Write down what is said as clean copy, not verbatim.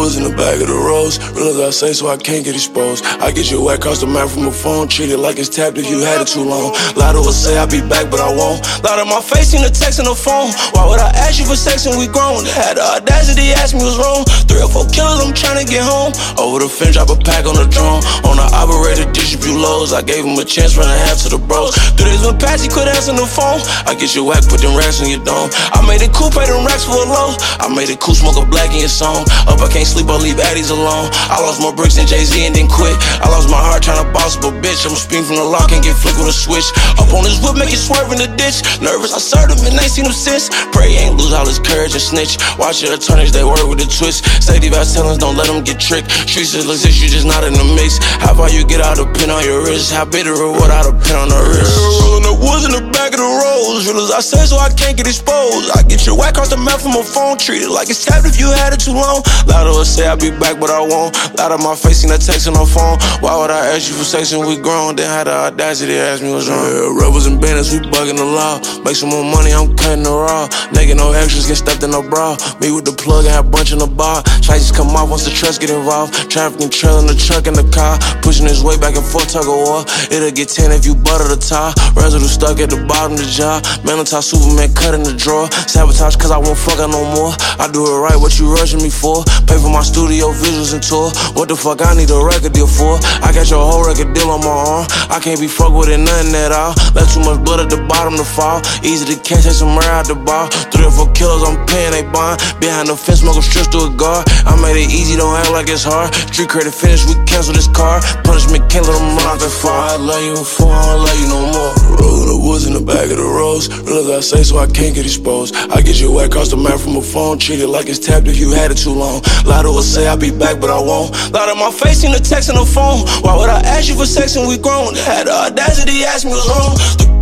woods in the back of the rose. Real as I say, so I can't get exposed. I get you wet, cross the map from a phone. Treat it like it's tapped if you had it too long. Lie to us, say I'll be back, but I won't. Lie to my face, seen the text on the phone. Why would I ask you for sex when we grown? Had the audacity, ask me what's wrong. 3 or 4 killers, I'm tryna get home. Over the fence, drop a pack on the drone. On the operator, distribute loads. I gave him a chance, run a half to the bros. 3 days went past, he could answer the phone. I get you whack, put them racks on your dome. I made it cool, pay them racks for a low. I made it cool, smoke a black in your song. Up, I can't sleep, I'll leave addies alone. I lost more bricks than Jay-Z and then quit. I lost my heart tryna boss up a bitch. I'm spin from the lock and get flicked with a switch. Up on this whip, make it swerve in the ditch. Nervous, I served him and ain't seen him since. Pray he ain't lose all his courage and snitch. Watch your attorneys, they work with the twist. Safety about tellings, don't let them get tricked. Streets just exist, you just not in the mix. How far you get out of pin on your wrist? How big the reward out of pin on the wrist? Rolling the woods in the back of the roads. Real as I say, so I can't get exposed. I get your whack across the map from a phone. Treat it like it's tapped if you had it too long. Lie to us, say I'll be back, but I won't. Lie to my face, seen that text on the phone. Why would I ask you for sex when we grown? Then had the audacity to ask me what's wrong. Yeah, rebels and bandits, we bugging the law. Make some more money, I'm cutting the raw. Naked, no extras, get stuffed in the bra. Me with the plug and have a bunch in the bar. Slices come off once the trust get involved. Trafficking, trailing the truck in the car. Pushing his way back and forth, tug of war. It'll get 10 if you butter the top. Residue stuck at the bottom of the jar. Mental Superman cut in the drawer. Sabotage cause I won't fuck out no more. I do it right, what you rushing me for? Pay for my studio visuals and tour. What the fuck I need a record deal for? I got your whole record deal on my arm. I can't be fucked with it, nothing at all. Left too much blood at the bottom to fall. Easy to catch, take some air out the ball. 3 or 4 killers, I'm paying they bond. Behind the fence, smoking strips to a guard. I made it easy, don't act like it's hard. Street credit finished, we cancel this car. Punishment can't let them run out that far. I love you before, I don't love you no more. Rolling the woods in the back of the rose. Real as I say, so I can't get exposed. I get you whack across the map from a phone. Treat it like it's tapped if you had it too long. Lie to us, say I'll be back, but I won't. Lie to my face, seen the text on the phone. Why would I ask you for sex when we grown? Had the audacity, ask me what's wrong.